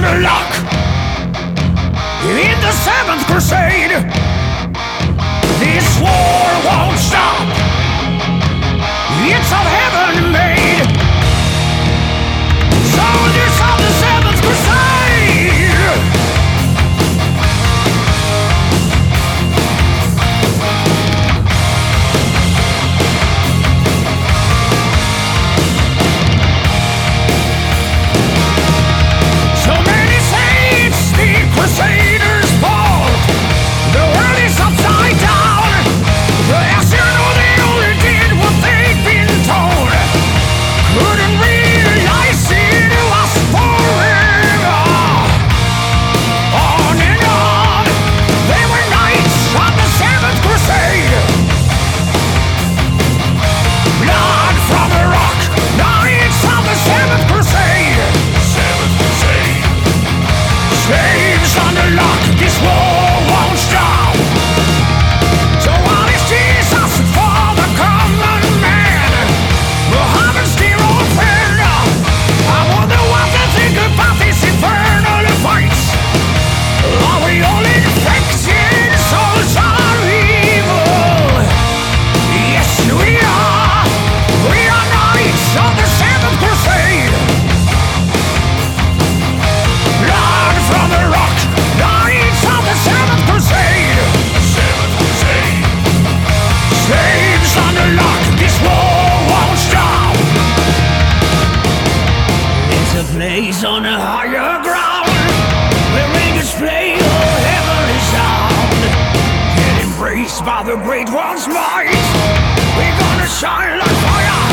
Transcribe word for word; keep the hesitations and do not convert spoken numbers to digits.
under lock in the seventh crusade. This war won't stop. It's of heaven made. Soldiers of the seventh crusade. So many say it's the Crusaders' fault. The world is upside down. As you know, they only did what they've been told. Couldn't realize it was forever. On and on, they were knights of the seventh crusade. Blood from the rock, knights of the seventh crusade. Seventh crusade. Slaves under lock, this war won't stop. So what is Jesus for the common man? Muhammad's dear old friend. I wonder what they think about these infernal fights. Are we all infected souls are evil? Yes, we are. We are knights of the seventh crusade. Blood from the rock, knights of the seventh crusade. Seventh crusade. Slaves under lock, this war won't stop. It's a place on a higher ground where angels play, oh heaven is sound. Get embraced by the great one's might. We're gonna shine like fire.